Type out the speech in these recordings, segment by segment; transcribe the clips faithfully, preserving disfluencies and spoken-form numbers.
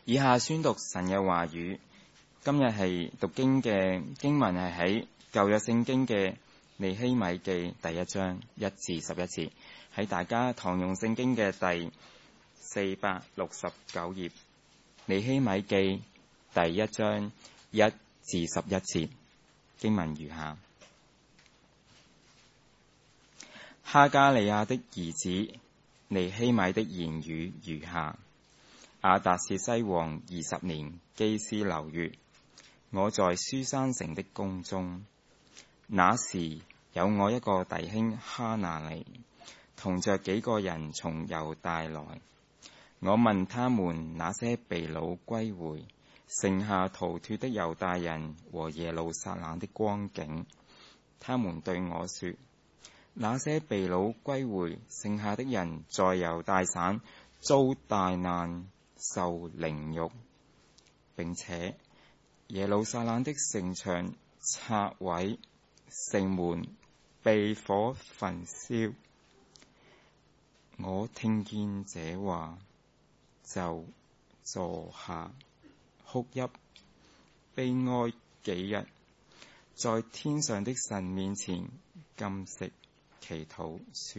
以下宣讀神嘅話語。今日係讀經嘅經文係喺舊約聖經嘅尼希米記第一章一至十一節，喺大家堂用聖經嘅第四百六十九頁。尼希米記第一章一至十一節，經文如下：哈加利亞的兒子尼希米的言語如下：亞達薛西王二十年基斯流月，我在書珊城的宮中，那時有我一個弟兄哈拿尼，同着幾個人從猶大來。我問他們那些被擄歸回、剩下逃脫的猶大人和耶路撒冷的光景，他們對我說：那些被擄歸回、剩下的人在猶大省遭大難，受凌辱，並且耶路撒冷的城牆拆毀，城門被火焚燒。我聽見這話，就坐下哭泣悲哀幾日，在天上的神面前禁食祈禱，說：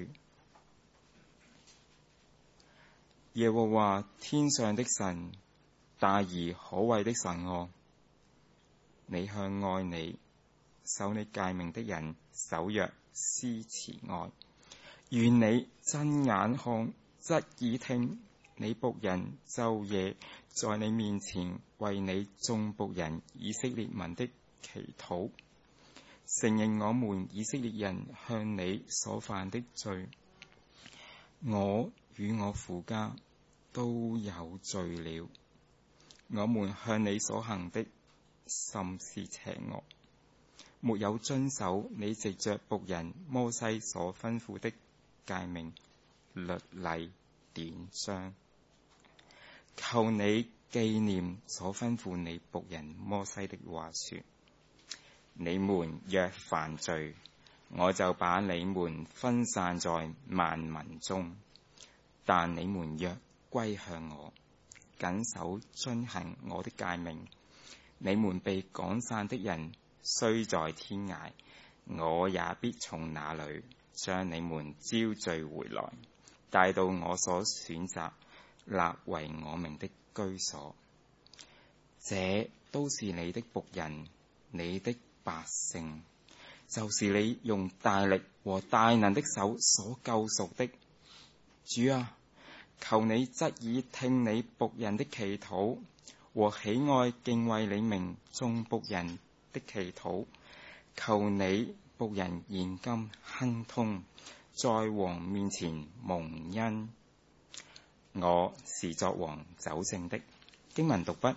耶和華天上的神，大而可畏的神啊，你向愛你、守你誡命的人守約施慈愛，願你睜眼看，側耳聽，你僕人晝夜在你面前為你眾僕人以色列民的祈禱，承認我們以色列人向你所犯的罪。我與我父家都有罪了，我們向你所行的甚是邪惡，沒有遵守你藉着僕人摩西所吩咐的誡命、律例、典章。求你紀念所吩咐你僕人摩西的話，說：你們若犯罪，我就把你們分散在萬民中，但你們若歸向我，謹守遵行我的誡命，你們被趕散的人雖在天涯，我也必從那裏將你們招聚回來，帶到我所選擇立為我名的居所。這都是你的僕人，你的百姓，就是你用大力和大能的手所救贖的。主啊，求你側耳聽你僕人的祈禱，和喜愛敬畏你名眾僕人的祈禱。求你僕人現今亨通，在王面前蒙恩。我是作王酒政的。經文讀畢。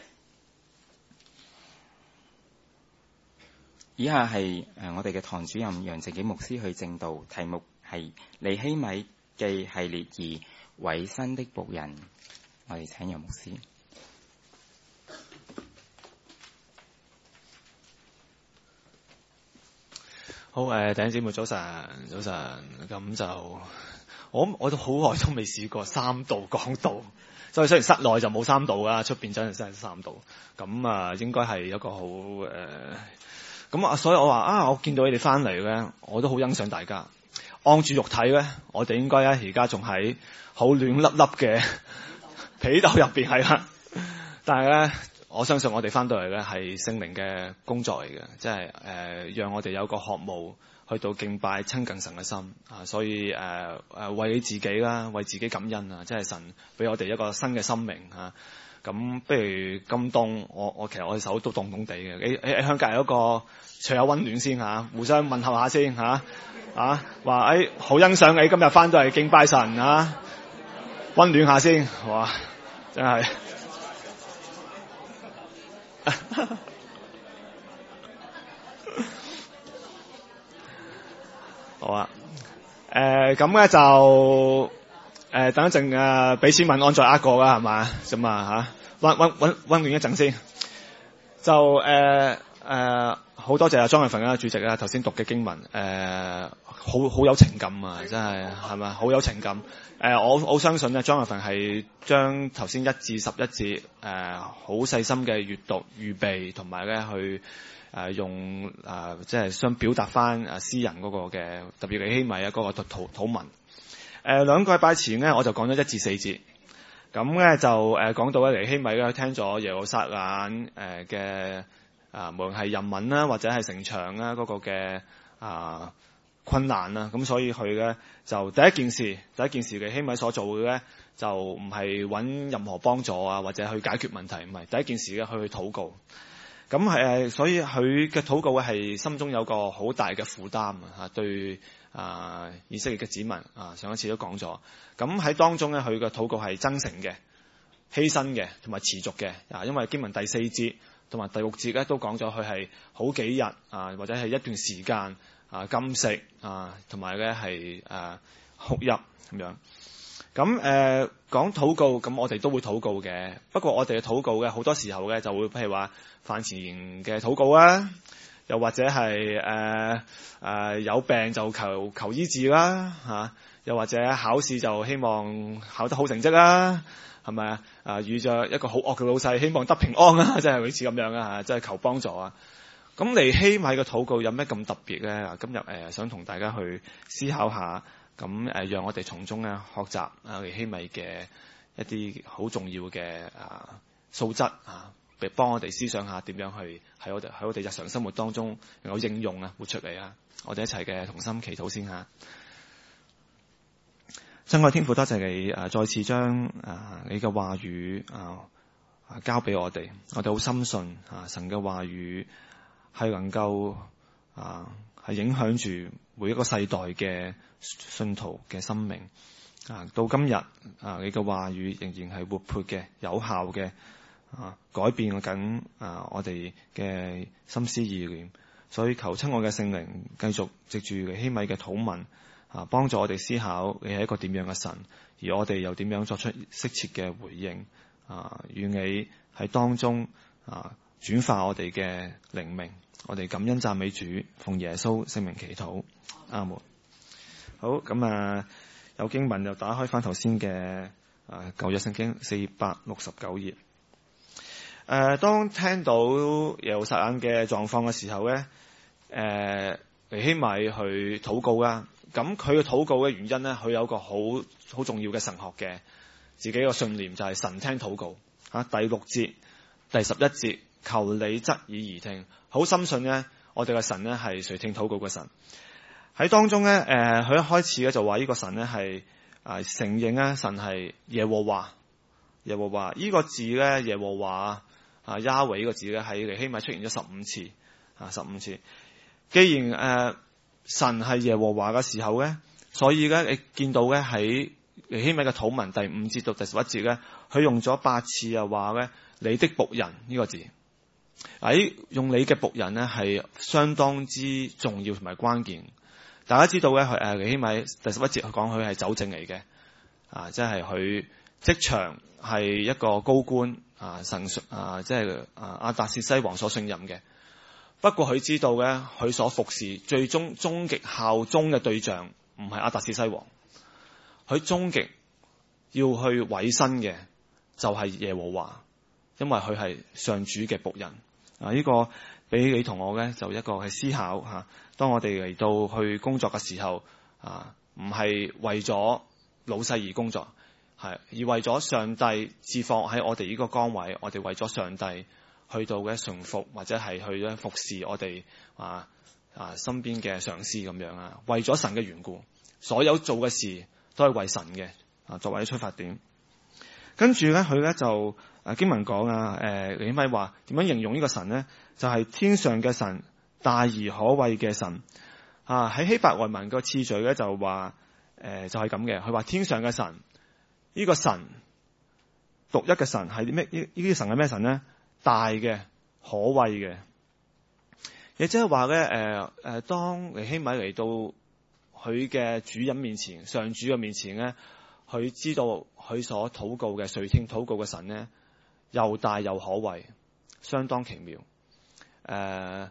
以下係誒我哋嘅堂主任楊正紀牧師去證道，題目係尼希米記系列二委身的僕人。我哋請楊牧師。 好誒，弟兄姊妹早晨，早晨。咁就我我都好耐都未試過三度講道，所以雖然室內就冇三度啦，出邊真係真係三度。咁啊，應該係一個好誒，咁、呃、啊，所以我話啊，我見到你哋翻嚟咧，我都好欣賞大家。按住肉體咧，我哋應該咧而家仲喺好暖粒粒嘅被竇入邊係啦，但係咧。我相信我哋翻到嚟咧係聖靈嘅工作嚟嘅，即係誒、呃、讓我哋有個渴慕去到敬拜親近神嘅心啊，所以誒誒、呃、為你自己啦，為自己感恩啊，即係神俾我哋一個新嘅生命啊。咁不如咁凍，我我其實我手都凍凍地嘅。你你向隔籬嗰個除下溫暖先嚇、啊，互相問候下先嚇啊，話誒好欣賞你今日翻到嚟敬拜神啊，溫暖下先，哇真係〜好啊，誒咁咧就誒、呃、等一陣誒俾錢問安再呃過啦，係嘛咁啊嚇，溫溫溫溫暖一陣先，就誒誒、呃呃、 好多謝阿張日奮啊主席啊，頭先讀嘅經文，誒、呃，好好有情感啊，真係係咪好有情感？誒、呃，我我相信咧，張日奮係將頭先一至十一節誒好細心嘅閱讀預備，同埋咧去誒、呃、用誒、呃、即係想表達翻誒詩人嗰個嘅特別尼希米啊嗰個土土文。誒、呃、兩個禮拜前咧，我就講咗一至四節，咁咧就誒講、呃、到咧尼希米咧聽咗耶路撒冷誒嘅。呃啊，無論係人民啦，或者係城牆啦，嗰個嘅啊困難啦，咁所以佢咧就第一件事，第一件事嘅尼希米所做嘅咧，就唔係揾任何幫助啊，或者去解決問題，唔係第一件事嘅，去去禱告。咁係誒，所以佢嘅禱告咧係心中有個好大嘅負擔啊，嚇對啊以色列嘅子民啊，上一次都講咗。咁喺當中咧，佢嘅禱告係真誠嘅、犧牲嘅同埋持續嘅啊，因為經文第四節同埋第六節咧都講咗佢係好幾日啊，或者係一段時間啊禁食啊，同埋咧係誒哭泣咁樣。咁誒、呃、講禱告，咁我哋都會禱告嘅。不過我哋嘅禱告嘅好多時候咧就會譬如話飯前嘅禱告啦，又或者係誒誒有病就求求醫治啦嚇、啊，又或者考試就希望考得好成績啦。係咪啊？啊，遇着一個好惡嘅老細，希望得平安啊！即係類似咁樣啊，即係求幫助啊。咁尼希米嘅禱告有咩咁特別咧？今日誒、呃、想同大家去思考下，咁誒、呃、讓我哋從中咧學習啊尼希米嘅一啲好重要嘅啊素質啊，俾幫我哋思想下點樣去喺我哋喺我哋日常生活當中能夠應用啊，活出嚟啊！我哋一齊嘅同心祈禱先嚇。親愛天父，多謝你誒、啊，再次將誒、啊、你嘅話語啊，啊交俾我哋，我哋好深信啊神嘅話語係能夠啊係影響住每一個世代嘅信徒嘅生命啊。到今日啊，你嘅話語仍然係活潑嘅、有效嘅啊，改變緊啊我哋嘅心思意念。所以求親愛嘅聖靈繼續藉住尼希米嘅禱文。啊！幫助我哋思考你係一個點樣嘅神，而我哋又點樣作出適切嘅回應啊！願你喺當中啊轉化我哋嘅靈命，我哋感恩讚美主，奉耶穌聖名祈禱，阿門。好，咁啊，有經文就打開翻頭先嘅啊舊約聖經四百六十九頁。誒、啊，當聽到耶路撒冷嘅狀況嘅時候咧，誒、啊、尼希米去禱告啦。咁佢嘅禱告嘅原因咧，佢有個好好重要嘅神學嘅自己個信念，就係神聽禱告嚇。第六節、第十一節，求你側耳而聽，好深信咧，我哋嘅神咧係垂聽禱告嘅神。喺當中咧，誒、呃、佢一開始咧就話呢個神咧係啊承認咧神係耶和華，耶和華呢個字咧，耶和華啊亞維呢個字咧喺尼希米出現咗十五次啊，十五次。既然誒、呃神係耶和華嘅時候咧，所以咧你見到咧喺尼希米嘅禱文第五節到第十一節咧，佢用咗八次啊話咧你的僕人呢個字，喺用你嘅僕人咧係相當之重要同埋關鍵。大家知道咧，誒尼希米第十一節佢講佢係酒政嚟嘅，啊即係佢職場係一個高官啊神啊即係啊亞達薛西王所信任嘅。不過佢知道咧，佢所服侍最終終極效忠嘅對象唔係亞達薛西王，佢終極要去委身嘅就係耶和華，因為佢係上主嘅僕人。啊，呢、這個俾你同我咧就一個係思考吓、啊。當我哋嚟到去工作嘅時候，啊，唔係為咗老細而工作，係而為咗上帝置放喺我哋呢個崗位，我哋為咗上帝。去到嘅順服或者係去咧服侍我哋啊啊身邊嘅上司咁樣啊，為咗神嘅緣故，所有做嘅事都係為神嘅啊，作為出發點。跟住咧，佢咧就啊經文講啊，誒尼希米話點樣形容呢個神咧？就係、是、天上嘅神，大而可畏嘅神啊！喺希伯來文個次序咧就話誒、呃、就係咁嘅，佢話天上嘅神呢、這個神獨一嘅神係咩？呢呢啲神係咩神咧？大嘅可畏嘅，亦即係話咧，誒、呃、誒，當尼希米嚟到佢嘅主人面前，上主嘅面前咧，佢知道佢所禱告嘅垂聽禱告嘅神咧，又大又可畏，相當奇妙。誒、呃，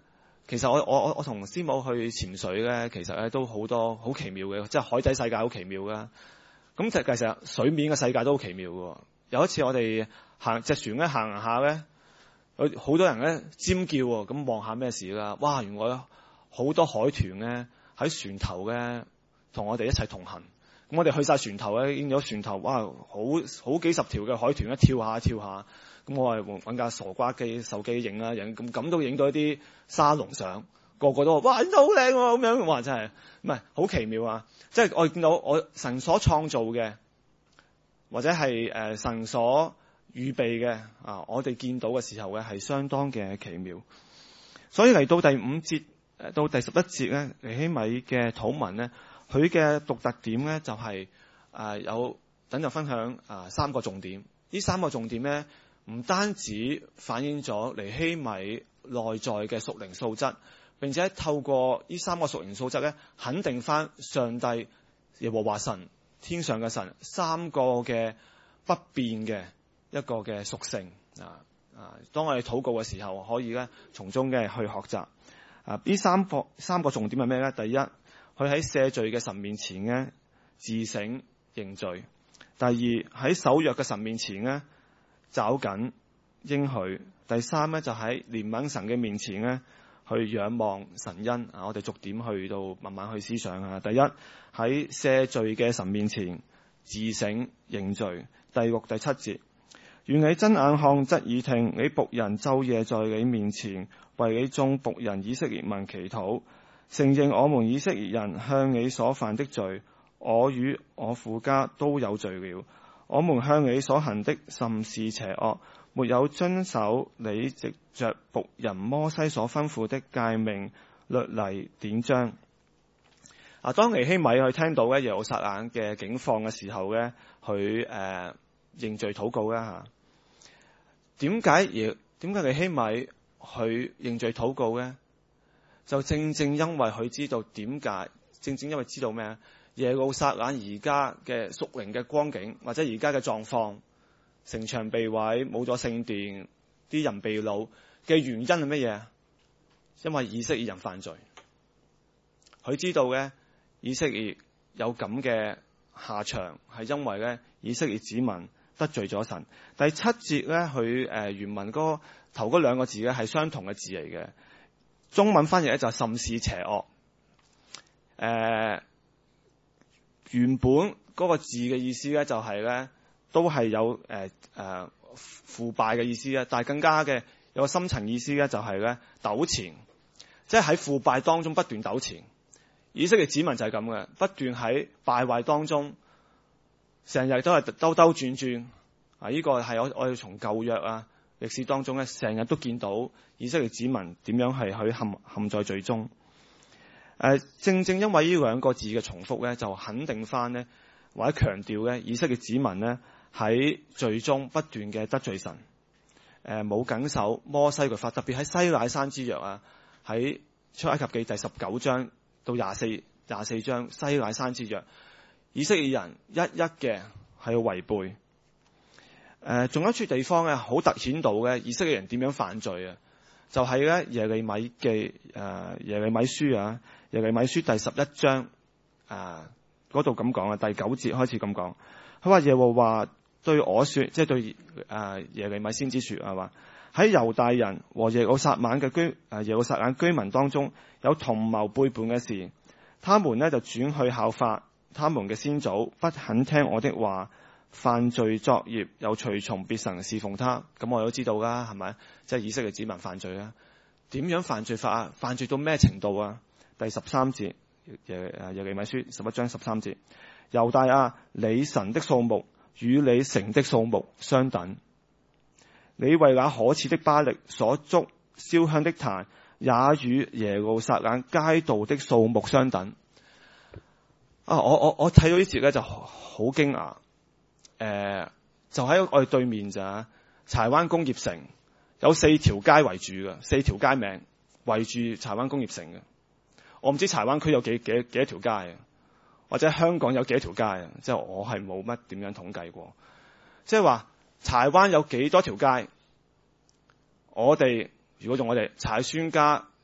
其實我我我我同師母去潛水咧，其實咧都好多好奇妙嘅，即係海底世界好奇妙噶。咁就其實水面嘅世界都好奇妙嘅。有一次我哋行隻船咧行行下咧，有好多人咧尖叫喎，咁望下咩事啦？哇！原來好多海豚咧喺船頭咧同我哋一齊同行。咁我哋去晒船頭咧，見咗船頭，哇！好好幾十條嘅海豚咧跳下跳下。咁我係揾架傻瓜機手機影啦，影咁咁都影到一啲沙龍相，個個都話：哇，真係好靚喎！咁樣哇，真係唔係好奇妙啊！即係我見到我神所創造嘅，或者係誒、呃、神所預備嘅啊，我哋見到嘅時候嘅係相當嘅奇妙。所以嚟到第五節誒到第十一節咧，尼希米嘅禱文咧，佢嘅獨特點咧就係、是、誒、呃、有等就分享啊、呃、三個重點。呢三個重點咧，唔單止反映咗尼希米內在嘅屬靈素質，並且透過呢三個屬靈素質咧，肯定翻上帝耶和華神天上嘅神三個嘅不變嘅一個嘅屬性啊啊！當我哋禱告嘅時候，可以咧從中嘅去學習啊。呢三個三個重點係咩咧？第一，佢喺赦罪嘅神面前咧自省認罪；第二，喺守約嘅神面前咧找緊應許；第三咧就喺憐憫神嘅面前咧去仰望神恩啊！我哋逐點去到慢慢去思想啊。第一，喺赦罪嘅神面前自省認罪。第六、第七節，願你睜眼看，側耳聽，你僕人晝夜在你面前為你眾僕人以色列民祈禱，承認我們以色列人向你所犯的罪，我與我父家都有罪了。我們向你所行的甚是邪惡，沒有遵守你藉着僕人摩西所吩咐的誡命、律例、典章。啊，當尼希米去聽到咧耶路撒冷嘅境況嘅時候咧，佢誒、呃、認罪禱告啦嚇。點解耶？點解尼希米佢認罪禱告咧？就正正因為佢知道點解，正正因為知道咩？耶路撒冷而家嘅屬靈嘅光景，或者而家嘅狀況，城牆被毀，冇咗聖殿，啲人被擄嘅原因係乜嘢？因為以色列人犯罪。佢知道嘅以色列有咁嘅下場，係因為咧以色列子民得罪咗神。第七節咧，佢誒原文嗰頭嗰兩個字咧係相同嘅字嚟嘅，中文翻譯咧就係甚是邪惡。誒、呃。原本嗰個字嘅意思咧，就係咧，都係有誒誒、呃呃、腐敗嘅意思咧，但係更加嘅有個深層意思咧，就係咧糾纏，即係喺腐敗當中不斷糾纏。以色列子民就係咁嘅，不斷喺敗壞當中，成日都係兜兜轉轉。啊，呢、這個係我我哋從舊約啊歷史當中咧，成日都見到以色列子民點樣係去陷陷在罪中。誒、呃，正正因為呢兩個字嘅重複咧，就肯定翻咧，或者強調咧，以色列子民咧喺罪中不斷嘅得罪神，誒冇謹守摩西律法，特別喺西乃山之約啊，喺出埃及記第十九章到廿四廿四章西乃山之約，以色列人一一嘅係要違背。誒、呃，仲有一處地方咧，好突顯到嘅以色列人點樣犯罪啊？就係、是、咧耶利米記誒、呃、耶利米書啊。耶利米書第十一章啊，嗰度咁講啊，第九節開始咁講。佢話耶和華對我說，即係對啊耶利米先知說啊，話喺猶大人和耶路撒冷嘅居啊耶路撒冷居民當中有同謀背叛嘅事，他們呢就轉去效法他們嘅先祖，不肯聽我的話，犯罪作孽，又隨從別神侍奉他。咁我都知道啦，係咪？即係以色列子民犯罪啦。點樣犯罪法啊？犯罪到咩程度啊？第十三節，耶耶利米書十一章十三節，猶大啊，你神的數目與你城的數目相等，你為那可恥的巴力所築燒香的壇，也與耶路撒冷街道的數目相等。啊，我我我睇到呢節咧就好驚訝，誒、呃，就喺我哋對面咋，柴灣工業城有四條街圍住嘅，四條街名圍住柴灣工業城嘅。我唔知柴灣區有幾幾幾多條街啊，或者香港有幾多條街啊？即係我係冇乜點樣統計過。即係話柴灣有幾多條街？我哋如果用我哋柴孫家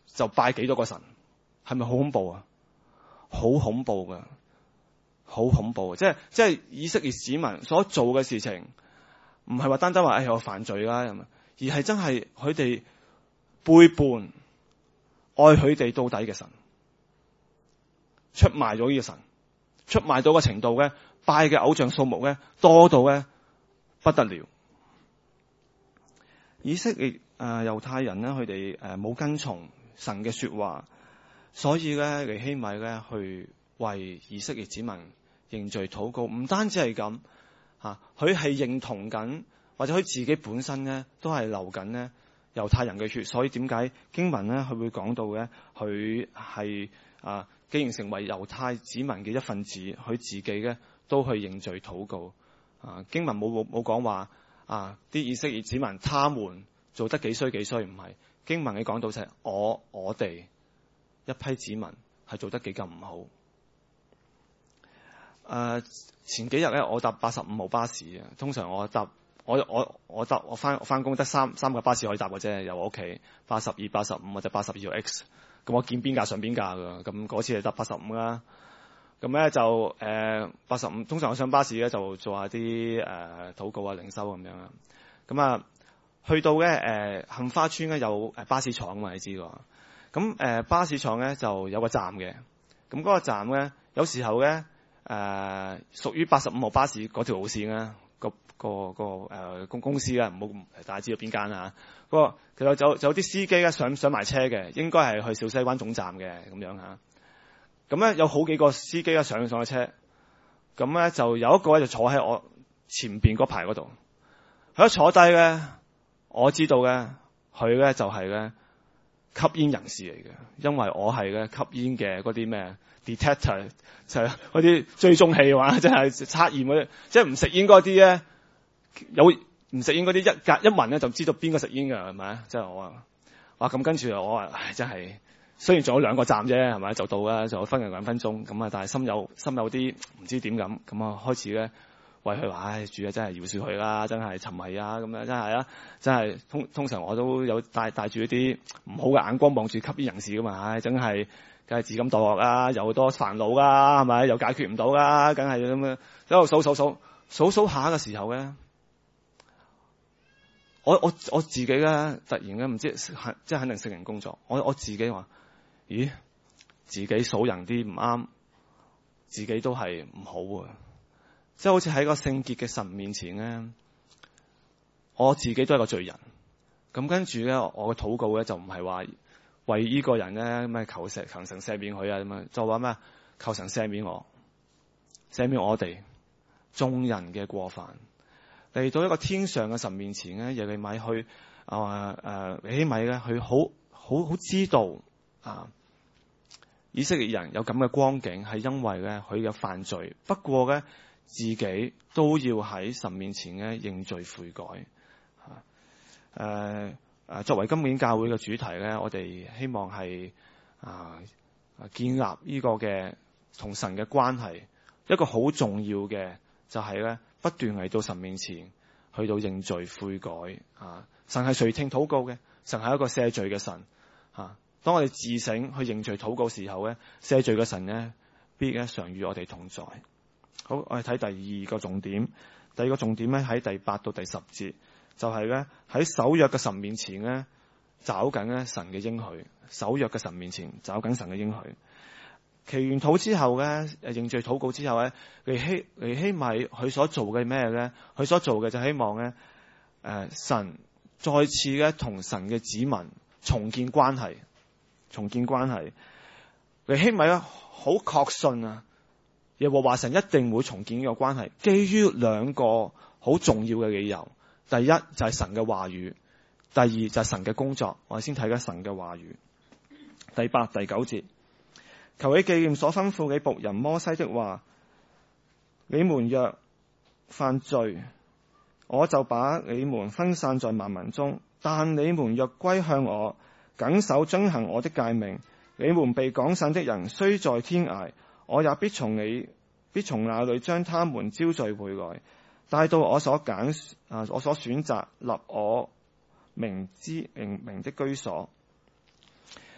就拜幾多個神，係咪好恐怖啊？好恐怖噶，好恐怖！即係即係以色列子民所做嘅事情，唔係話單單話誒我犯罪啦，而係真係佢哋背叛愛佢哋到底嘅神，出賣咗呢個神，出賣到個程度咧，拜嘅偶像數目咧多到咧不得了。以色列誒、呃、猶太人咧，佢哋誒冇跟從神嘅說話，所以咧尼希米咧去為以色列子民認罪禱告。唔單止係咁吓，佢係認同緊，或者佢自己本身咧都係流緊咧猶太人嘅血。所以點解經文咧佢會講到咧，佢係啊既然成為猶太子民嘅一份子，佢自己咧都去認罪禱告。啊經文冇冇冇講話啊啲以色列子民他們做得幾衰幾衰，唔係，經文你講到就係我我哋一批子民係做得幾咁唔好。誒、呃、前幾日咧我搭八十五號巴士啊，通常我搭我我我搭我翻翻工得三三個巴士可以搭嘅啫，由我屋企八十二、八十五或者八十二號 X， 咁我見邊架上邊架噶，咁嗰次係搭八十五啦。咁咧就誒八十五，通常我上巴士咧就做下啲誒禱告啊、靈修咁樣啦。咁啊去到咧誒、呃、杏花村咧有誒巴士廠啊嘛，你知㗎。咁誒、呃、巴士廠咧就有個站嘅，咁嗰個站咧有時候咧誒屬於八十五號巴士嗰條路線咧，個個個誒公公司咧，唔好大家知道邊間啊。嗰個其實就就有啲司機咧上上埋車嘅，應該係去小西灣總站嘅咁樣嚇。咁咧有好幾個司機咧上上咗車，咁咧就有一個咧就坐喺我前邊嗰排嗰度。佢一坐低咧，我知道嘅佢咧就係咧吸煙人士嚟嘅，因為我係咧吸煙嘅嗰啲咩 detector，就係嗰啲追蹤器話，即係測驗嗰啲，即係唔食煙嗰啲咧，有唔食煙嗰啲一隔一聞咧就知道邊個食煙㗎，係咪？即係我話，哇咁跟住我話，唉真係。雖然仲有兩個站啫，係咪就到啦？就分零兩分鐘咁啊！但係心有心有啲唔知點咁，咁啊開始咧為佢話：唉，主啊，真係饒恕佢啦，真係沉迷啊，咁樣真係啊，真係通通常我都有帶帶住一啲唔好嘅眼光望住吸煙人士噶嘛，唉，真係梗係自甘墮落啦，有好多煩惱啦，係咪？又解決唔到啦，梗係咁樣喺度數數數數數下嘅時候咧，我我我自己咧突然咧唔知即係肯定聖靈工作，我我自己話。咦，自己數人啲唔啱，自己都係唔好啊！即係好似喺個聖潔嘅神面前咧，我自己都係個罪人。咁跟住咧，我嘅禱告咧就唔係話為呢個人咧咩求神求神赦免佢啊咁樣，就話咩求神赦免我，赦免我哋眾人嘅過犯。嚟到一個天上嘅神面前咧，耶利米去啊誒尼希米咧，佢好好好知道啊。以色列人有咁嘅光景，係因為咧佢嘅犯罪。不過咧，自己都要喺神面前咧認罪悔改。誒誒，作為今年教會嘅主題咧，我哋希望係啊建立呢個嘅同神嘅關係。一個好重要嘅就係咧，不斷嚟到神面前去到認罪悔改。啊，神係垂聽禱告嘅，神係一個赦罪嘅神。啊。當我哋自省去認罪禱告時候咧，赦罪嘅神咧必咧常與我哋同在。好，我哋睇第二個重點。第二個重點咧喺第八到第十節，就係咧喺守約嘅神面前咧找緊咧神嘅應許。守約嘅神面前找緊神嘅應許。祈完禱之後咧，誒認罪禱告之後咧，尼希尼希米佢所做嘅咩咧？佢所做嘅就希望咧，誒、呃、神再次咧同神嘅子民重建關係。重建關係，尼希米咧好確信啊，耶和華神一定會重建呢個關係。基於兩個好重要嘅理由，第一就係神嘅話語，第二就係神嘅工作。我哋先睇緊神嘅話語。第八、第九節，求你紀念所吩咐你僕人摩西的話，你們若犯罪，我就把你們分散在萬民中；但你們若歸向我，謹守遵行我的誡命，你們被趕散的人雖在天涯，我也必從你必從那裏將他們招聚回來，帶到我所揀啊我所選擇立我名之名名的居所。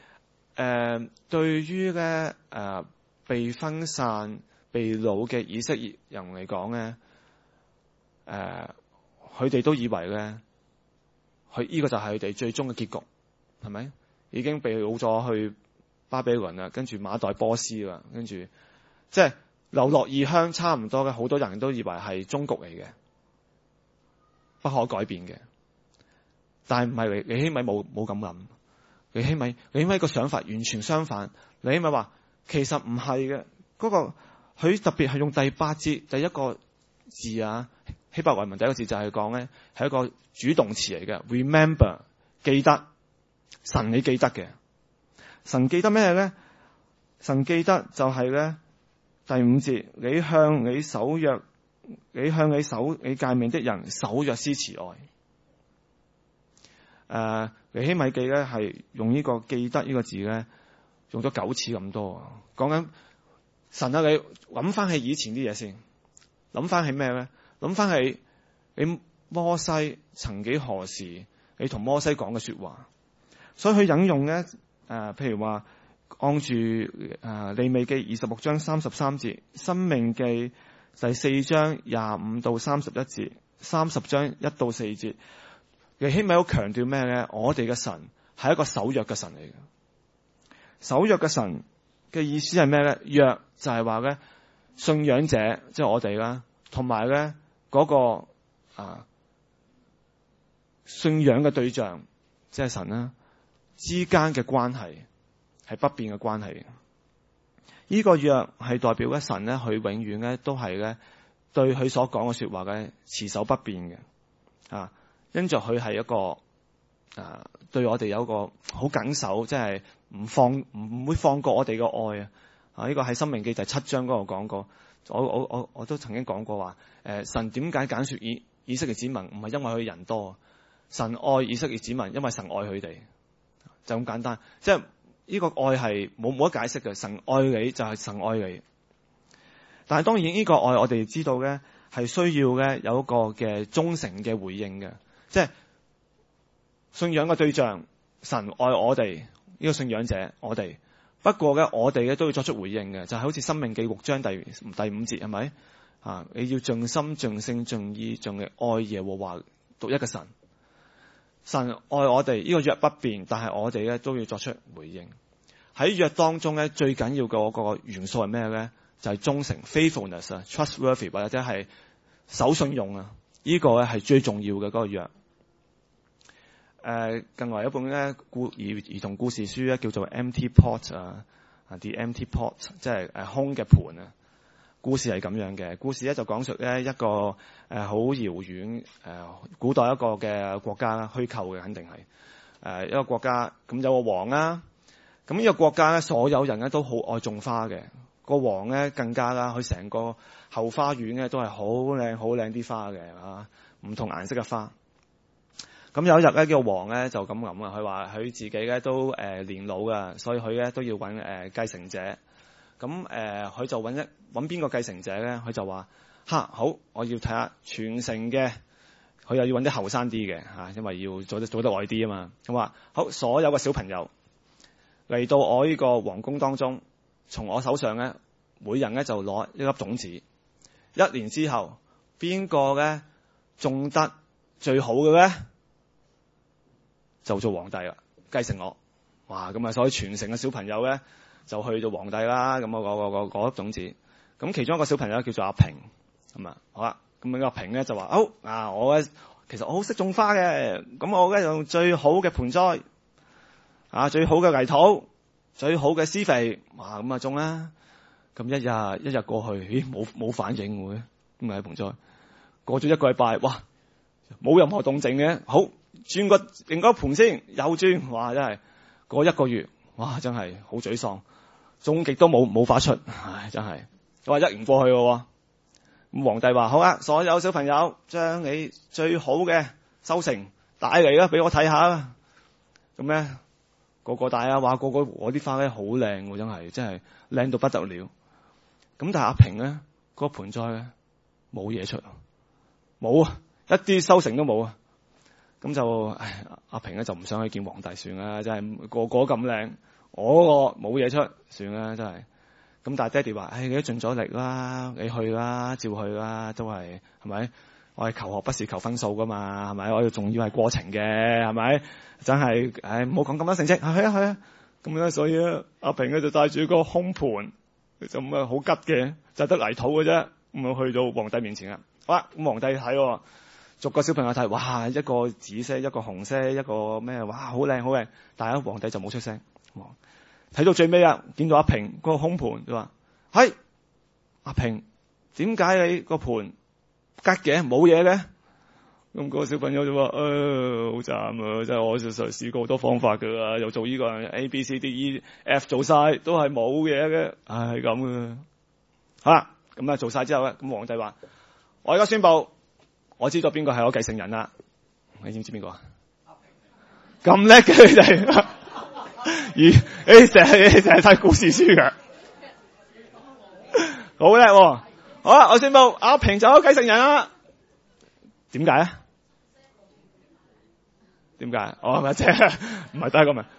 呃、對於咧誒被分散、被擄嘅以色列人嚟講咧，誒佢哋都以為咧，佢呢個就係佢哋最終嘅結局，係咪？已經被擄咗去巴比倫啦，跟住馬代波斯啦，跟住即係流落異鄉，差唔多嘅好多人都以為係終局嚟嘅，不可改變嘅。但係唔係尼希米冇冇咁諗，尼希米尼希米個想法完全相反。尼希米話其實唔係嘅，嗰、那個佢特別係用第八節第一個字啊，希伯來文第一個字就係講咧係一個主動詞嚟嘅 ，remember 記得，神你記得嘅，神記得咩咧？神記得就係咧第五節，你向你守約，你向你守你誡命的人守約施慈愛。誒、呃，尼希米記咧係用呢個記得呢個字咧，用咗九次咁多。講緊神啊，你諗翻起以前啲嘢先，諗翻起咩咧？諗翻起你摩西曾幾何時你同摩西講嘅說話，所以佢引用咧誒、呃，譬如話按住誒利未記二十六章三十三節，申命記第四章廿五到三十一節，三十章一到四節。尼希米好強調咩咧？我哋嘅神係一個守約嘅神嚟嘅。守約嘅神嘅意思係咩咧？約就係話咧，信仰者即係我哋啦，同埋咧嗰個啊信仰嘅對象即係神啦之間嘅關係係不變嘅關係。呢個約係代表咧神咧，佢永遠咧都係咧對佢所講嘅說話嘅持守不變嘅啊。因着佢係一個啊，對我哋有一個好緊守，即係唔放唔會放過我哋嘅愛啊！啊，呢個喺《申命記》第七章嗰度講過，我我我我都曾經講過話，誒，神點解揀選以以色列子民？唔係因為佢人多，神愛以色列子民，因為神愛佢哋，就咁簡單。即係呢個愛係冇冇得解釋嘅，神愛你就係神愛你。但係當然呢個愛我哋知道咧，係需要咧有一個嘅忠誠嘅回應嘅。即係信仰嘅對象，神愛我哋呢、這個信仰者，我哋不過咧，我哋咧都要作出回應嘅，就係、是、好似《申命記》六章第第五節係咪啊？你要盡心、盡性、盡意、盡力愛耶和華獨一嘅神。神愛我哋呢、這個約不變，但係我哋咧都要作出回應。喺約當中咧，最緊要嘅嗰個元素係咩咧？就係、是、忠誠 （faithfulness） 啊 ，trustworthy 或者係守信用啊。呢、這個咧係最重要嘅嗰個約。誒、呃，近來有一本咧故兒兒童故事書咧，叫做 Empty Pot 啊，啊 The Empty Pot， 即係誒空嘅盤啊。故事係咁樣嘅，故事咧就講述咧一個誒好遙遠誒古代一個嘅國家啦，虛構嘅肯定係誒、呃、一個國家，咁有個王啦，咁呢個國家咧所有人咧都好愛種花嘅，個王咧更加啦，佢成個後花園咧都係好靚好靚啲花嘅啊，唔同顏色嘅花。咁有一日咧，個王咧就咁諗啊，佢話佢自己咧都誒年老噶，所以佢咧都要揾誒繼承者。咁誒，佢、呃、就揾一揾邊個繼承者咧？佢就話：吓好，我要睇下全城嘅，佢又要揾啲後生啲嘅吓，因為要做得做得耐啲啊嘛。咁話好，所有嘅小朋友嚟到我呢個皇宮當中，從我手上咧，每人咧就攞一粒種子。一年之後，邊個咧種得最好嘅咧？就做皇帝啦，繼承我。哇！咁啊，所以全城嘅小朋友咧就去做皇帝啦。咁我嗰個嗰粒種子，咁其中一個小朋友叫做阿平，咁啊好啦。咁阿平咧就話：好啊，我咧其實我好識種花嘅。咁我咧用最好嘅盆栽，啊最好嘅泥土，最好嘅施肥，哇咁啊種啦。咁一日一日過去，咦冇冇反應嘅，咁啊喺盆栽過咗一個禮拜，哇冇任何動靜嘅，好。轉個另一盤先，又轉，哇！真係過一個月，哇！真係好沮喪，種極都冇冇發出，唉！真係，話一年過去咯。咁皇帝話：好啊，所有小朋友將你最好嘅收成帶嚟啦，俾我睇下啦。咁咧個個帶啊，話個個我啲花咧好靚，真係真係靚到不得了。咁但係阿平咧嗰個盆栽咧冇嘢出，冇啊，一啲收成都冇啊。咁就唉，阿平咧就唔想去見皇帝算啦，真係個個咁靚， 我個冇嘢出，算啦，真係。咁但係爹哋話，唉，你都盡咗力啦，你去啦，照去啦，都係係咪？我係求學不是求分數噶嘛，係咪？我哋仲要係過程嘅，係咪？真係，唉，唔好講咁多成績，係啊係啊。咁咧，所以咧，阿平咧就帶住個空盤，就咁啊好急嘅，就得泥土嘅啫。咁啊去到皇帝面前啦。好啦，咁皇帝睇，逐個小朋友睇，哇，一個紫色，一個紅色，一個咩，哇，好靚好靚。但係皇帝就冇出聲。睇到最尾啊，見到阿平嗰個空盤，就話：係阿平，點解你個盤吉嘅冇嘢嘅？咁個小朋友就話：誒、哎，好慘啊！真係我就實試過好多方法噶啦，又做呢個 A B C D E F 做晒都係冇嘢嘅，唉，係咁嘅。好啦，咁啊做晒之後咧，咁皇帝話：我而家宣布，我知道邊個係我繼承人啦。你知唔知邊個啊？咁叻嘅你哋。咦？你成日成日睇故事書嘅，好叻喎！好啦，我宣布阿平就有繼承人啦。點解啊？點解？我係咪即係唔係得一個問？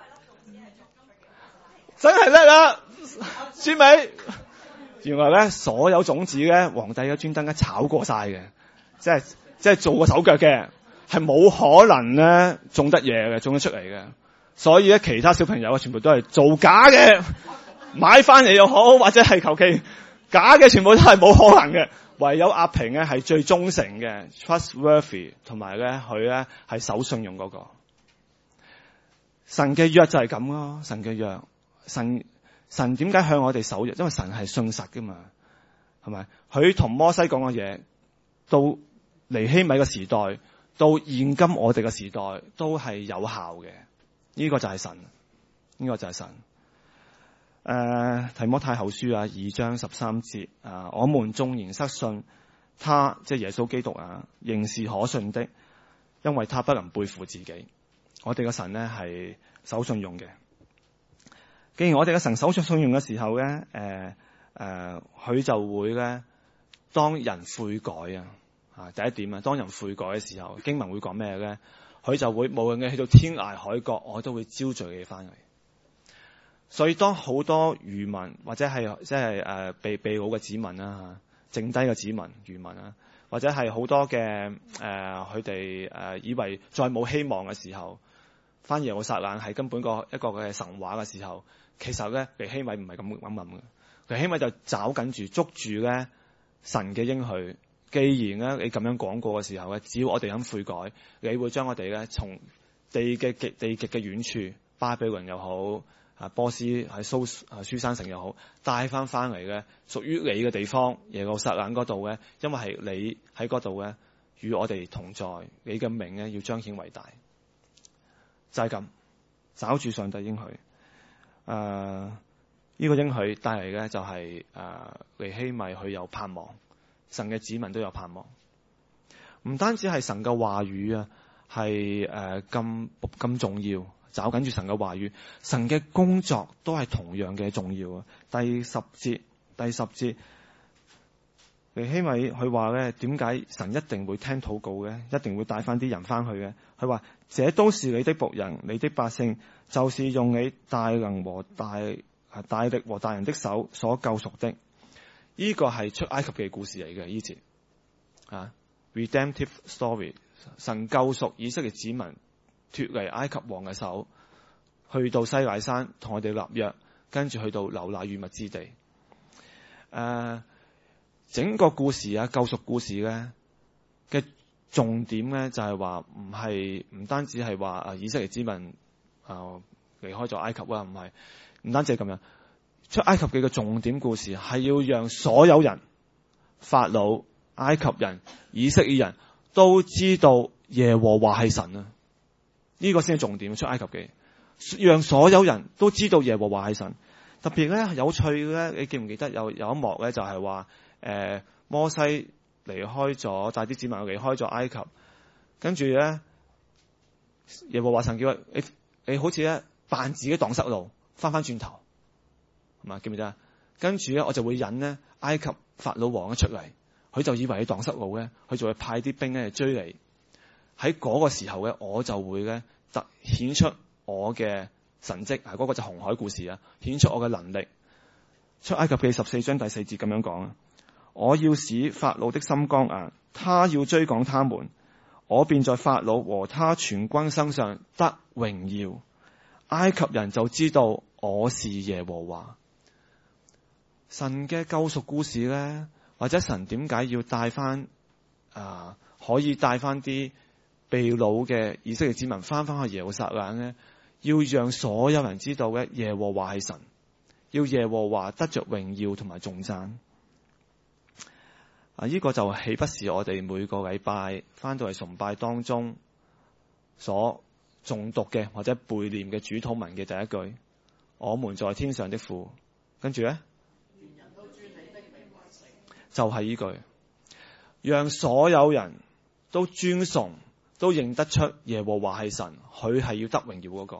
真係叻啦！宣美，原來咧所有種子咧，皇帝都專登一炒過晒嘅，即係即係做過手腳嘅，係冇可能咧種得嘢嘅，種得出嚟嘅。所以咧，其他小朋友全部都係造假嘅，買翻嚟又好，或者係求其假嘅，全部都係冇可能嘅。唯有阿平咧係最忠誠嘅 ，trustworthy， 同埋咧佢咧係守信用嗰個。神嘅約就係咁咯，神嘅約，神神點解向我哋守約？因為神係信實噶嘛，係咪？佢同摩西講嘅嘢，到尼希米嘅時代，到現今我哋嘅時代，都係有效嘅。呢個就係神，呢個就係神。誒、呃，提摩太後書啊，二章十三節啊，我們縱然失信，他即係耶穌基督啊，仍是可信的，因為他不能背負自己。我哋嘅神咧係守信用嘅。既然我哋嘅神守住信用嘅時候咧，誒、呃、誒，佢、呃、就會咧當人悔改啊，啊第一點啊，當人悔改嘅時候，經文會講咩咧？佢就會無論你去到天涯海角，我都會招聚你翻嚟。所以當好多漁民或者係即係誒被被擄嘅子民啦，剩低嘅子民漁民啊，或者係好多嘅誒佢哋誒以為再冇希望嘅時候，翻耶路撒冷係根本個一個嘅神話嘅時候，其實咧尼希米唔係咁咁諗嘅，尼希米就找緊住捉住咧神嘅應許。既然咧你咁樣講過嘅時候咧，只要我哋肯悔改，你會將我哋咧從地嘅極地極嘅遠處，巴比倫又好，啊波斯喺蘇啊書珊城又好，帶翻翻嚟嘅屬於你嘅地方耶路撒冷嗰度咧，因為係你喺嗰度咧與我哋同在，你嘅名咧要彰顯為大，就係、是、咁找住上帝應許。誒、呃、呢、這個應許帶嚟嘅就係誒尼希米佢有盼望。神嘅子民都有盼望，唔單止係神嘅話語啊，係誒咁咁重要，找緊住神嘅話語，神嘅工作都係同樣嘅重要啊。第十節，第十節，尼希米佢話咧，點解神一定會聽禱告嘅，一定會帶翻啲人翻去嘅？佢話：這都是你的僕人，你的百姓，就是用你大能和大大力和大人的手所救贖的。呢個係出埃及嘅故事嚟嘅，呢節啊 ，redemptive story， 神救贖以色列子民脫離埃及王嘅手，去到西乃山同我哋立約，跟住去到流奶與蜜之地。誒、啊，整個故事啊，救贖故事咧嘅重點咧就係話唔係唔單止係話啊以色列子民啊離開咗埃及啊，唔係唔單止係咁樣。出埃及記嘅重點故事係要讓所有人，法老、埃及人、以色列人都知道耶和華係神啊！呢個先係重點。出埃及記，讓所有人都知道耶和華係神。特別咧有趣嘅咧，你記唔記得有有一幕咧就係話，誒摩西離開咗，帶啲子民離開咗埃及，跟住咧耶和華神叫佢你你好似咧扮自己蕩失路，翻翻轉頭。記唔記得啊？跟住咧，我就會引呢埃及法老王一出嚟，佢就以為你蕩失路咧，佢就會派啲兵咧追你。喺嗰個時候咧，我就會咧突顯出我嘅神蹟啊，嗰、那個就紅海故事啊，顯出我嘅能力。出埃及記十四章第四節咁樣講啊，我要使法老的心剛硬，他要追趕他們，我便在法老和他全軍身上得榮耀。埃及人就知道我是耶和華。神嘅救贖故事呢，或者神點解要帶翻啊，可以帶翻啲被擄嘅以色列子民翻翻去耶路撒冷呢？要讓所有人知道嘅耶和華係神，要耶和華得着榮耀同埋頌讚。啊，呢個就豈不是我哋每個禮拜翻到嚟崇拜當中所誦讀嘅或者背念嘅主禱文嘅第一句，我們在天上的父，跟住呢，就係呢句，讓所有人都尊崇，都認得出耶和華係神，佢係要得榮耀嗰個。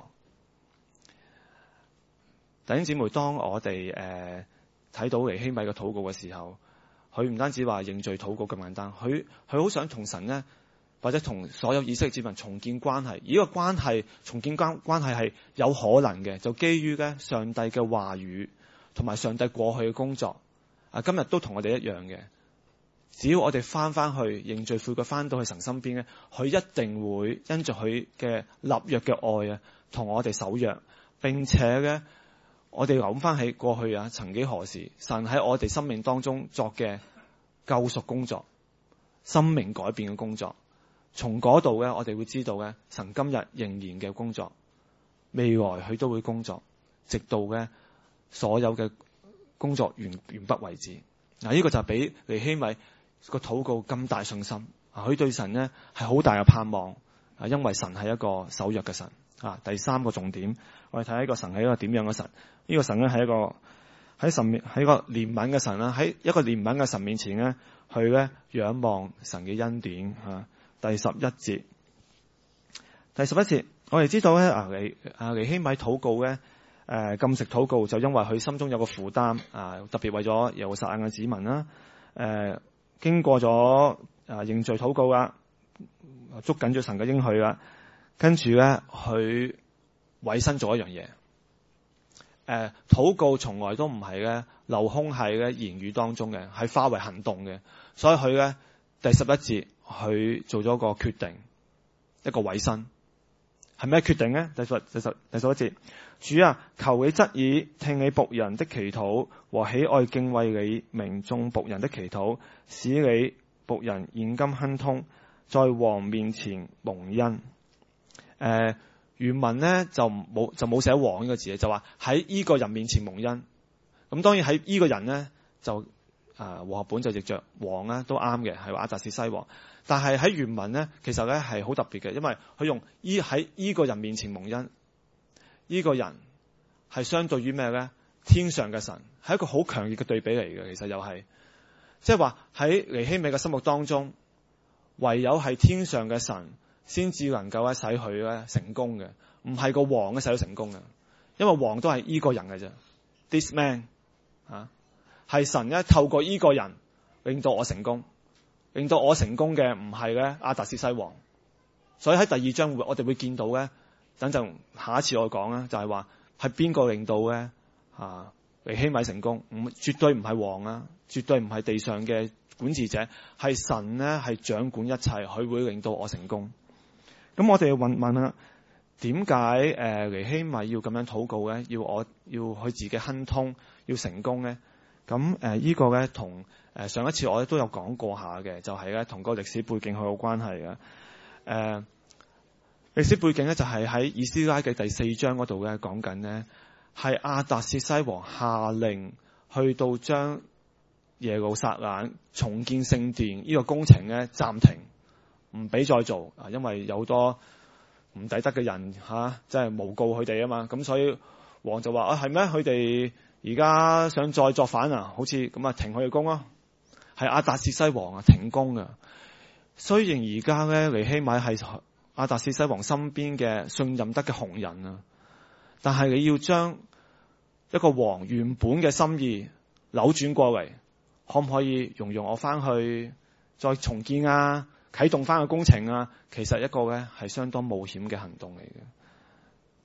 弟兄姊妹，當我哋誒睇到尼希米嘅禱告嘅時候，佢唔單止話認罪禱告咁簡單，佢佢好想同神呢，或者同所有以色列子民重建關係。而呢個關係重建關關係係有可能嘅，就基於咧上帝嘅話語同埋上帝過去嘅工作。啊，今日都同我哋一樣嘅，只要我哋翻翻去認罪悔改，翻到去神身邊咧，佢一定會因着佢嘅立約嘅愛啊，同我哋守約，並且咧，我哋諗翻起過去啊，曾幾何時，神喺我哋生命當中作嘅救贖工作、生命改變嘅工作，從嗰度咧，我哋會知道咧，神今日仍然嘅工作，未來佢都會工作，直到咧所有嘅工作完完畢為止。嗱，呢個就係俾尼希米個禱告咁大信心。啊，佢對神呢係好大嘅盼望。啊，因為神係一個守約嘅神。啊，第三個重點，我哋睇下呢個神係一個點樣嘅神？呢、這個神咧係一個喺神面喺個憐憫嘅神啦。喺一個憐憫嘅神面前咧，去咧仰望神嘅恩典。啊，第十一節，第十一節，我哋知道咧啊尼啊尼希米禱告咧。誒、呃、禁食禱告就因為佢心中有個負擔啊，特別為咗耶路撒冷嘅子民啦。誒、呃、經過咗啊認罪禱告啦，捉緊咗神嘅應許啦，跟住咧佢委身做一樣嘢。誒、呃、禱告從來都唔係咧留空喺咧言語當中嘅，係化為行動嘅。所以佢咧第十一節佢做咗個決定，一個委身係咩決定咧？第十第十第十一節。主啊，求你側耳聽你僕人的祈禱和喜愛敬畏你名眾僕人的祈禱，使你僕人現今亨通，在王面前蒙恩。誒、呃，原文呢就冇就冇寫王呢個字，就話喺依個人面前蒙恩。咁當然喺依個人呢，就啊和合本就譯着王咧都啱嘅，係話亞達薛西王。但係喺原文呢，其實咧係好特別嘅，因為佢用依喺依個人面前蒙恩。呢個人係相對於咩呢？天上嘅神係一個好強烈嘅對比嚟嘅。其實又係即係話喺尼希米嘅心目當中，唯有係天上嘅神先至能夠咧使佢咧成功嘅，唔係個王咧使佢成功嘅。因為王都係呢個人嘅啫 ，this man 啊，係神咧透過呢個人令到我成功，令到我成功嘅唔係咧亞達薛西王。所以喺第二章會我哋會見到咧。等陣下一次我講啦，就係話係邊個令到咧啊尼希米成功？唔絕對唔係王啊，絕對唔係地上嘅管治者，係神咧係掌管一切，佢會令到我成功。咁我哋要問問啦，點解誒尼希米要咁樣禱告咧？要我要佢自己亨通，要成功咧？咁誒呢個咧同誒上一次我都有講過下嘅，就係咧同個歷史背景好有關係嘅誒。呃歷史背景咧就係喺以斯拉嘅第四章嗰度咧講緊呢係亞達薛西王下令去到將耶路撒冷重建聖殿呢個工程咧暫停，唔俾再做啊，因為有好多唔抵得嘅人吓，即係誣告佢哋啊嘛，咁所以王就話啊係咩？佢哋而家想再作反啊，好似咁啊停佢嘅工咯，係亞達薛西王啊停工啊。雖然而家咧尼希米係亞達薛西王身邊嘅信任得嘅紅人啊，但係你要將一個王原本嘅心意扭轉過嚟，可唔可以容容我翻去再重建啊，啟動翻個工程啊？其實一個咧係相當冒險嘅行動嚟嘅。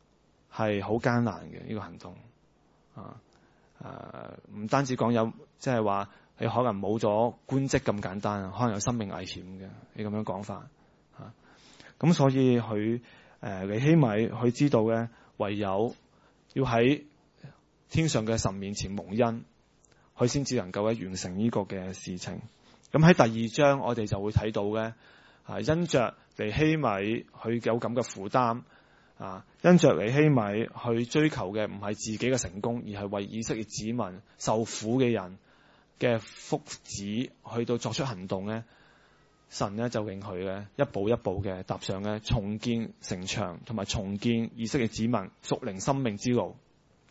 係好艱難嘅呢、這個行動啊！誒、啊，唔單止講有，即係話你可能冇咗官職咁簡單，可能有生命危險嘅，你咁樣講法啊！咁所以佢誒尼希米佢知道咧，唯有要喺天上嘅神面前蒙恩，佢先至能夠咧完成呢個嘅事情。咁喺第二章我哋就會睇到咧，啊，因着尼希米佢有咁嘅負擔。啊！因着尼希米去追求嘅唔係自己嘅成功，而係為以色列子民受苦嘅人嘅福祉去到作出行動咧，神咧就令佢咧一步一步嘅踏上咧重建城牆同埋重建以色列子民屬靈生命之路。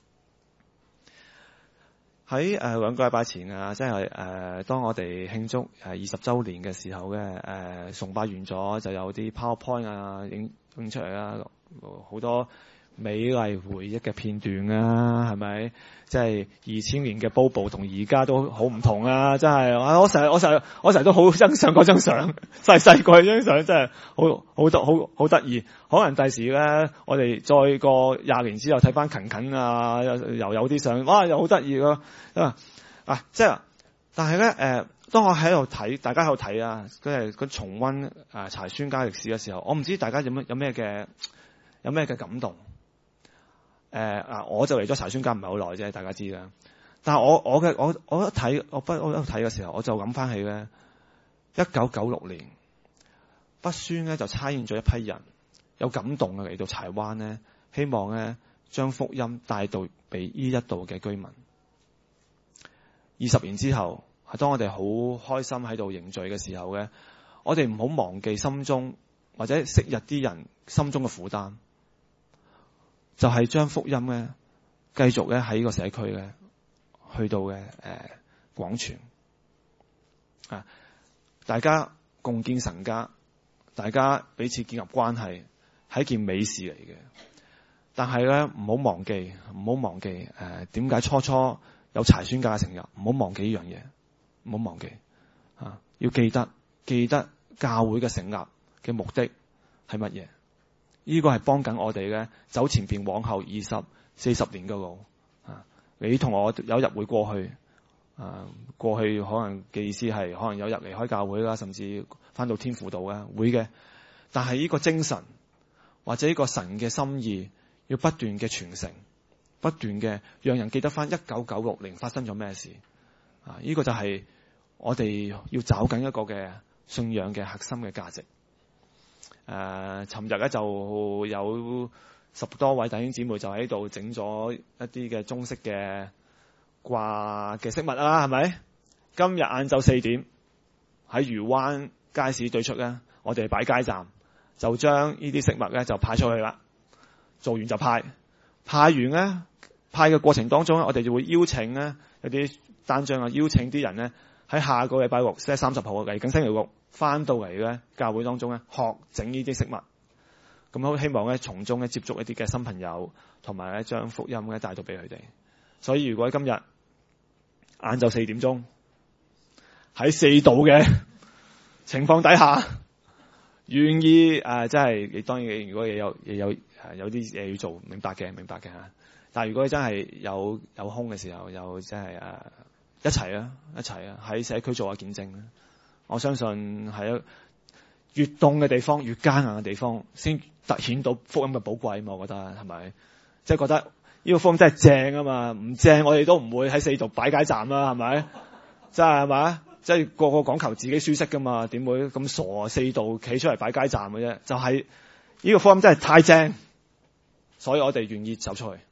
喺誒、呃、兩個禮拜前啊，即係誒、呃、當我哋慶祝誒二十週年嘅時候咧，誒、呃、崇拜完咗就有啲 PowerPoint 啊影影出嚟啦。好多美麗回憶嘅片段啊，係咪？即係二千年嘅 Bobo 同而家都好唔同啊！真係，我成日我成日我成日都好欣賞嗰張相，細細個張相真係好好得好好得意。可能第時咧，我哋再過廿年之後睇翻勤勤啊，又有啲相，哇，又好得意咯。啊啊，即係，但係咧誒，當我喺度睇，大家喺度睇啊，即係嗰重溫啊柴孫家歷史嘅時候，我唔知大家有咩有咩嘅。有咩嘅感動？誒、呃、啊！我就嚟咗柴孫家唔係好耐啫，大家知啦。但係我我嘅我我一睇我不我一睇嘅時候，我就諗翻起咧，一九九六年，北宣咧就差遣咗一批人，有感動嘅嚟到柴灣咧，希望咧將福音帶到俾呢一度嘅居民。二十年之後，係當我哋好開心喺度凝聚嘅時候咧，我哋唔好忘記心中或者昔日啲人心中嘅負擔。就係將福音咧，繼續咧喺呢個社區咧，去到嘅誒廣傳啊！大家共建神家，大家彼此建立關係，係一件美事嚟嘅。但係咧，唔好忘記，唔好忘記誒點解初初有柴孫家嘅成立？唔好忘記呢樣嘢，唔好忘記啊！要記得記得教會嘅成立嘅目的係乜嘢？呢個係幫緊我哋咧走前邊往後二十四十年嘅路啊！你同我有一日會過去啊，過去可能嘅意思係可能有日離開教會啦，甚至翻到天父度啦，會嘅。但係呢個精神或者呢個神嘅心意，要不斷嘅傳承，不斷嘅讓人記得翻一九九六年發生咗咩事啊！呢個就係我哋要找緊一個嘅信仰嘅核心嘅價值。誒，尋日咧就有十多位弟兄姊妹就喺度整咗一啲嘅中式嘅掛嘅飾物啦，係咪？今日晏晝四點喺漁灣街市對出咧，我哋擺街站，就將呢啲飾物咧就派出去啦。做完就派，派完咧派嘅過程當中咧，我哋就會邀請咧一啲單張啊，邀請啲人咧喺下個禮拜六，即係三十號嚟緊星期六。翻到嚟咧，教會當中咧學整呢啲飾物，咁好希望咧從中咧接觸一啲嘅新朋友，同埋咧將福音咧帶到俾佢哋。所以如果今日晏晝四點鐘喺四度嘅情況底下，願意誒，即係你當然，如果你有你有有啲嘢要做，明白嘅，明白嘅嚇。但係如果你真係有有空嘅時候，又即係誒一齊啊，一齊啊，喺社區做下見證啦。我相信係越凍嘅地方，越艱難嘅地方，先突顯到福音嘅寶貴嘛。我覺得係咪？即係覺得呢個福音真係正啊嘛，唔正我哋都唔會喺四度擺街站啦，係咪？真係係咪？即係個個講求自己舒適噶嘛，點會咁傻啊？四度企出嚟擺街站嘅啫，就係呢個福音真係太正，所以我哋願意走出去。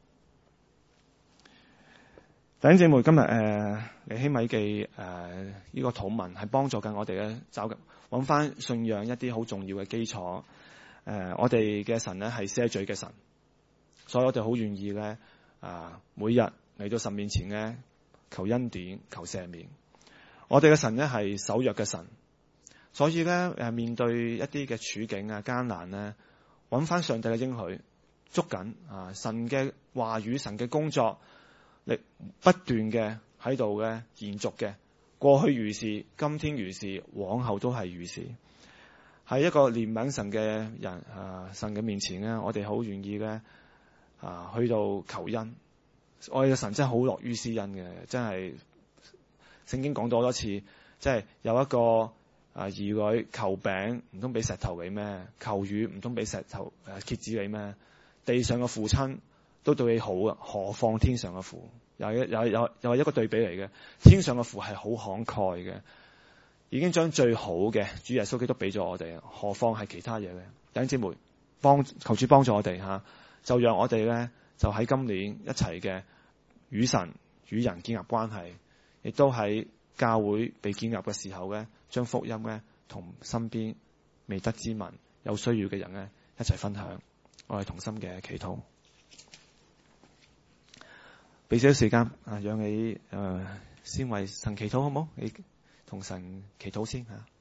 弟兄姊妹，今日誒尼希米記誒呢、呃這個禱文係幫助緊我哋咧，找揾翻信仰一啲好重要嘅基礎。誒、呃，我哋嘅神咧係赦罪嘅神，所以我哋好願意咧啊、呃，每日嚟到神面前咧求恩典、求赦免。我哋嘅神咧係守約嘅神，所以咧誒面對一啲嘅處境啊艱難咧，揾翻上帝嘅應許，捉緊啊神嘅話語、神嘅工作。力不斷嘅喺度嘅延續嘅，過去如是，今天如是，往後都係如是。喺一個憐憫神嘅人啊，神嘅面前咧，我哋好願意咧啊，去到求恩。我哋嘅神真係好樂於施恩嘅，真係聖經講咗好多次，即係有一個啊兒女求餅，唔通俾石頭你咩？求魚唔通俾石頭誒蠍子你咩？地上嘅父親都對你好啊，何況天上嘅父？又有有有又係一個對比嚟嘅，天上嘅父係好慷慨嘅，已經將最好嘅主耶穌基督俾咗我哋，何況係其他嘢咧？弟兄姊妹，幫求主幫助我哋吓，就讓我哋咧就喺今年一齊嘅與神與人建立關係，亦都喺教會被建立嘅時候咧，將福音咧同身邊未得之民有需要嘅人咧一齊分享。我哋同心嘅祈禱，俾少少時間啊，讓你誒、呃、先為神祈禱好唔好？你同神祈禱先吓。